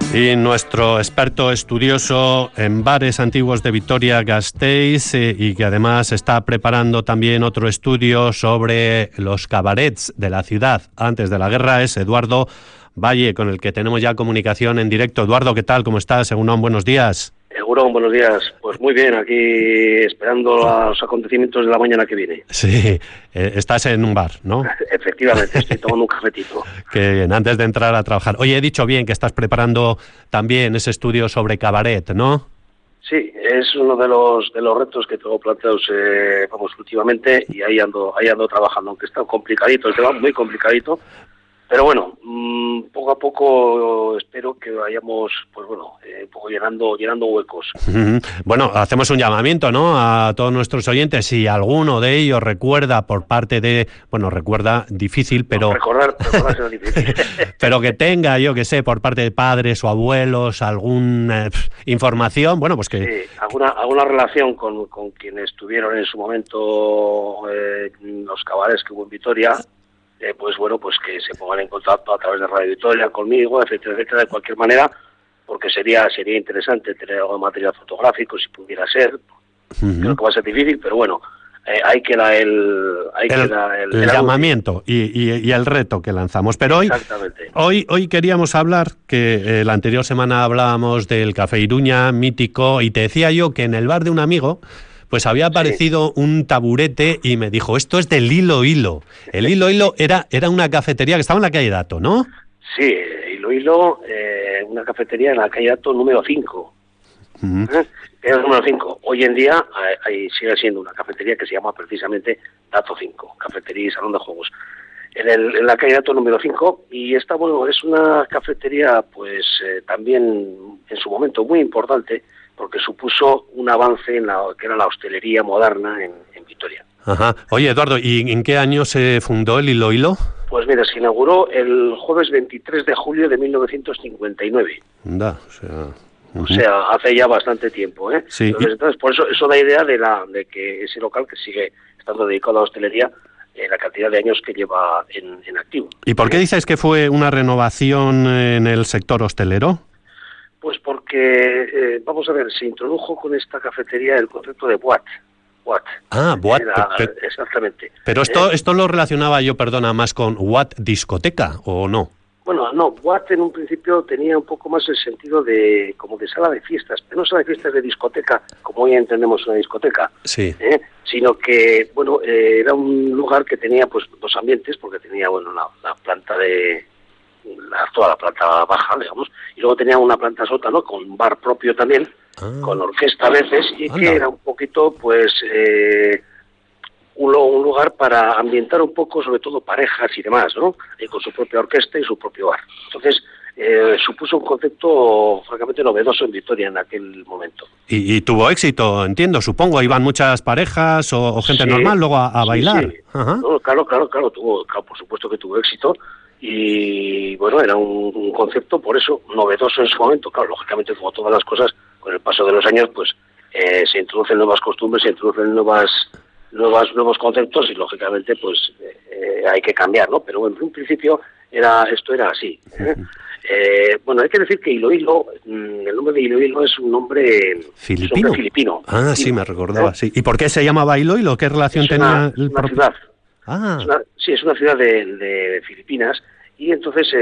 Y nuestro experto estudioso en bares antiguos de Vitoria-Gasteiz y que además está preparando también otro estudio sobre los cabarets de la ciudad antes de la guerra es Eduardo Valle, con el que tenemos ya comunicación en directo. Eduardo, ¿qué tal? ¿Cómo estás? Egunon, buenos días. Egunon, buenos días. Pues muy bien, aquí esperando los acontecimientos de la mañana que viene. Sí, estás en un bar, ¿no? Efectivamente, estoy tomando un cafetito. Qué bien, antes de entrar a trabajar. Oye, he dicho bien que estás preparando también ese estudio sobre cabaret, ¿no? Sí, es uno de los retos que tengo planteados, últimamente, y ahí ando trabajando, aunque está complicadito, el tema muy complicadito. Pero bueno, poco a poco espero que vayamos, pues bueno, un poco llenando huecos. Bueno, hacemos un llamamiento, ¿no?, a todos nuestros oyentes. Si alguno de ellos recuerda por parte de, bueno, recuerda difícil, pero no, recordar será difícil. pero que tenga, yo que sé, por parte de padres o abuelos alguna información, bueno, pues que sí, alguna relación con quienes estuvieron en su momento los cabarets que hubo en Vitoria. Pues bueno, pues que se pongan en contacto a través de Radio Vitoria conmigo, etcétera, etcétera, de cualquier manera, porque sería interesante tener algo de material fotográfico, si pudiera ser. Creo que va a ser difícil, pero bueno, ahí queda el llamamiento y el reto que lanzamos. Pero hoy queríamos hablar, que la anterior semana hablábamos del Café Iruña, mítico, y te decía yo que en el bar de un amigo pues había aparecido un taburete y me dijo, esto es del Hilo Hilo. El Hilo Hilo era una cafetería que estaba en la calle Dato, ¿no? Sí, Hilo Hilo, una cafetería en la calle Dato número 5. Era el número 5. Hoy en día ahí sigue siendo una cafetería que se llama precisamente Dato 5, cafetería y salón de juegos. En la calle Dato número 5, y esta, bueno, es una cafetería pues también en su momento muy importante, porque supuso un avance en la que era la hostelería moderna en Vitoria. Ajá. Oye, Eduardo, ¿y en qué año se fundó el Hilo Hilo? Pues mira, se inauguró el jueves 23 de julio de 1959. Anda, o sea, hace ya bastante tiempo, ¿eh? Sí. Entonces, por eso da idea de que ese local, que sigue estando dedicado a la hostelería, la cantidad de años que lleva en activo. ¿Y por qué dices que fue una renovación en el sector hostelero? Pues porque, vamos a ver, se introdujo con esta cafetería el concepto de boat. Ah, boat. Exactamente. Pero esto lo relacionaba yo, perdona, más con what, discoteca, ¿o no? Bueno, no, boat en un principio tenía un poco más el sentido de como de sala de fiestas, pero no sala de fiestas de discoteca, como hoy entendemos una discoteca, sí, sino que, bueno, era un lugar que tenía pues dos ambientes, porque tenía, bueno, la planta de... toda la planta baja, digamos, y luego tenía una planta sótano con bar propio también, con orquesta a veces, y que era un poquito, pues, un lugar para ambientar un poco, sobre todo parejas y demás, ¿no? Y con su propia orquesta y su propio bar. Entonces, supuso un concepto francamente novedoso en Vitoria en aquel momento. Y tuvo éxito, entiendo, supongo, iban muchas parejas o gente normal luego a bailar. Sí. No, claro, por supuesto que tuvo éxito. Y bueno, era un concepto, por eso, novedoso en su momento. Claro, lógicamente, como todas las cosas, con el paso de los años, pues se introducen nuevas costumbres, se introducen nuevos conceptos y, lógicamente, pues hay que cambiar, ¿no? Pero bueno, en un principio esto era así. Bueno, hay que decir que Hilo Hilo, el nombre de Hilo Hilo es un nombre filipino. Ah, sí, me recordaba, sí. ¿Y por qué se llamaba Hilo Hilo? ¿Qué relación tenía el propio? Ciudad. Es una ciudad de Filipinas, y entonces,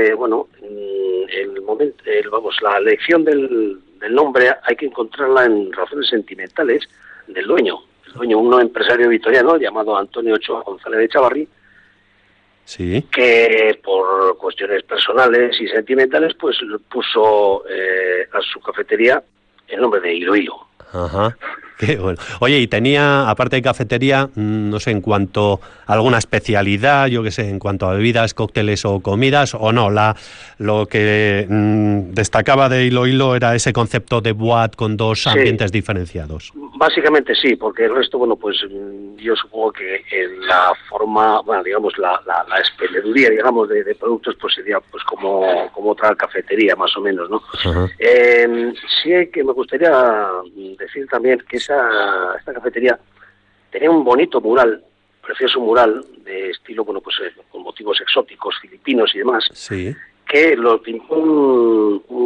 la elección del nombre hay que encontrarla en razones sentimentales del dueño. El dueño, un empresario vitoriano llamado Antonio Ochoa González de Chavarri, sí, que por cuestiones personales y sentimentales, pues puso a su cafetería el nombre de Hilo Hilo. Ajá. Qué bueno. Oye, y tenía, aparte de cafetería, no sé, en cuanto a alguna especialidad, yo qué sé, en cuanto a bebidas, cócteles o comidas, o no, lo que destacaba de Hilo Hilo era ese concepto de boat con dos ambientes diferenciados. Básicamente sí, porque el resto, bueno, pues yo supongo que la forma, bueno, digamos, la expediduría, digamos, de productos, pues sería pues como otra cafetería, más o menos, ¿no? Sí que me gustaría decir también que esta cafetería tenía un bonito mural, precioso mural de estilo, bueno, pues con motivos exóticos, filipinos y demás, sí, que lo pintó un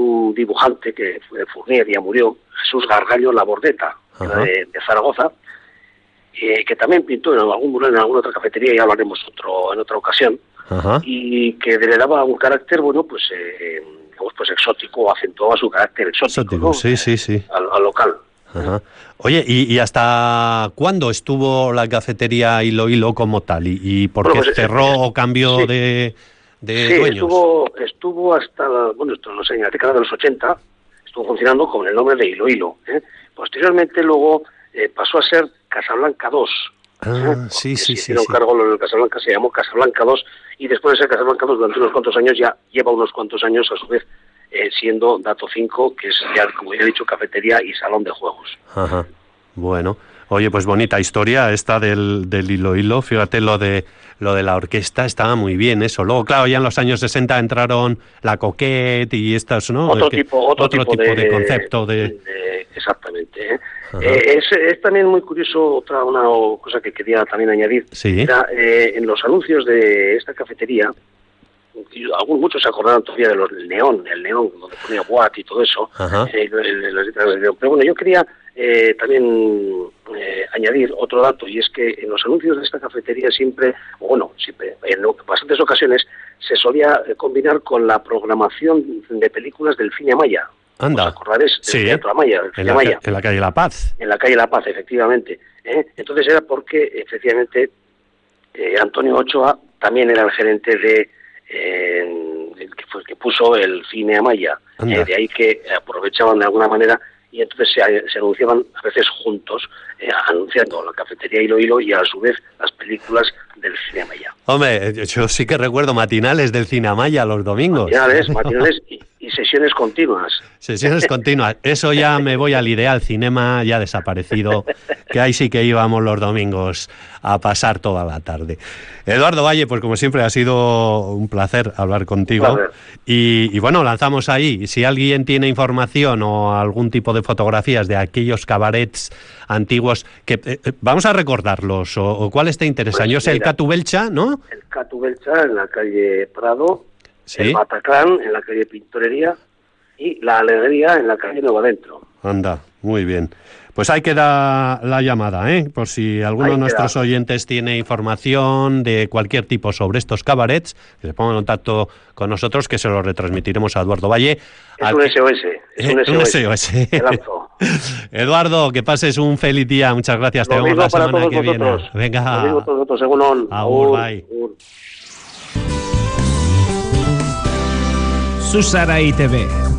dibujante que fue de Fournier, ya murió, Jesús Gargallo Labordeta, de Zaragoza, que también pintó en algún mural en alguna otra cafetería, ya hablaremos en otra ocasión, y que le daba un carácter, bueno, pues exótico, acentuaba su carácter exótico, ¿no? Sí. Al local. Oye, ¿y hasta cuándo estuvo la cafetería Hilo como tal? ¿Y por qué cerró o cambió de dueños? Estuvo hasta, no sé, en la década de los 80, estuvo funcionando con el nombre de Hilo. Posteriormente luego pasó a ser Casablanca 2. Sí. Hicieron cargo lo del Casablanca, se llamó Casablanca 2, y después de ser Casablanca 2 durante unos cuantos años, ya lleva unos cuantos años a su vez siendo Dato 5, que es ya, como ya he dicho, cafetería y salón de juegos. Bueno, oye, pues bonita historia esta del Hilo. Fíjate, lo de la orquesta estaba muy bien eso. Luego, claro, ya en los años 60 entraron la Coquette y estas, ¿no? Otro tipo de concepto exactamente. Es también muy curioso una cosa que quería también añadir. Sí. Era, en los anuncios de esta cafetería, muchos se acordaron todavía del neón, donde ponía Watt y todo eso, pero bueno, yo quería también añadir otro dato, y es que en los anuncios de esta cafetería siempre en bastantes ocasiones se solía combinar con la programación de películas del cine Amaya. Anda. ¿Os acordaréis del Teatro Amaya? En la calle La Paz. En la calle La Paz, efectivamente. Entonces era porque, efectivamente, Antonio Ochoa también era el gerente de que puso el cine Amaya. De ahí que aprovechaban de alguna manera, y entonces se anunciaban a veces juntos, anunciando la cafetería Hilo y a su vez las películas del cine Amaya. Hombre, yo sí que recuerdo matinales del cine Amaya los domingos. Matinales y sesiones continuas. Sesiones continuas. Eso ya me voy al Ideal Cinema, ya desaparecido, que ahí sí que íbamos los domingos a pasar toda la tarde. Eduardo Valle, pues como siempre ha sido un placer hablar contigo. Y bueno, lanzamos ahí. Si alguien tiene información o algún tipo de fotografías de aquellos cabarets antiguos, que vamos a recordarlos, o cuáles te interesan. Yo sé, el Catu Belcha, ¿no? El Catu Belcha en la calle Prado, ¿sí? El Bataclan en la calle Pintorería y la Alegría en la calle Nuevo Adentro. Anda, muy bien. Pues ahí queda la llamada, por si alguno de nuestros oyentes tiene información de cualquier tipo sobre estos cabarets, que se ponga en contacto con nosotros, que se lo retransmitiremos a Eduardo Valle. Es un SOS. Un SOS. Eduardo, que pases un feliz día. Muchas gracias. Te vemos la semana que viene. Venga. Lo mismo todos vosotros, según Agur, bye. Susara ITV.